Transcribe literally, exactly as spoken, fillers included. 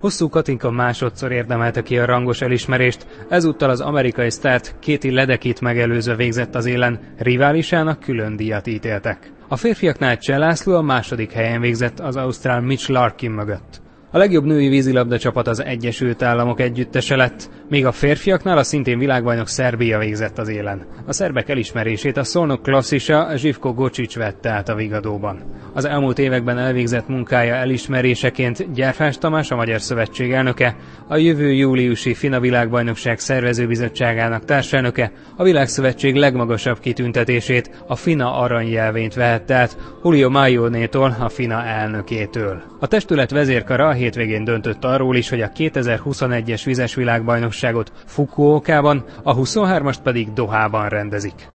Hosszú Katinka másodszor érdemelte ki a rangos elismerést, ezúttal az amerikai sztárt Katie Ledekit megelőzve végzett az élen, riválisának külön díjat ítéltek. A férfiaknál Cseh László a második helyen végzett az ausztrál Mitch Larkin mögött. A legjobb női vízilabda csapat az Egyesült Államok együttese lett, míg a férfiaknál a szintén világbajnok Szerbia végzett az élen. A szerbek elismerését a Szolnok klasszisa Živko Gocic vette át a Vigadóban. Az elmúlt években elvégzett munkája elismeréseként Gyárfás Tamás, a Magyar Szövetség elnöke, a jövő júliusi FINA világbajnokság szervezőbizottságának társelnöke a Világszövetség legmagasabb kitüntetését, a FINA aranyjelvényt vehette át Julio Maionétól, a FINA elnökétől. A testület vezérkara a hétvégén döntött arról is, hogy a kétezer-huszonegyes vizes világbajnokságot Fukuokában, a huszonhármast pedig Dohában rendezik.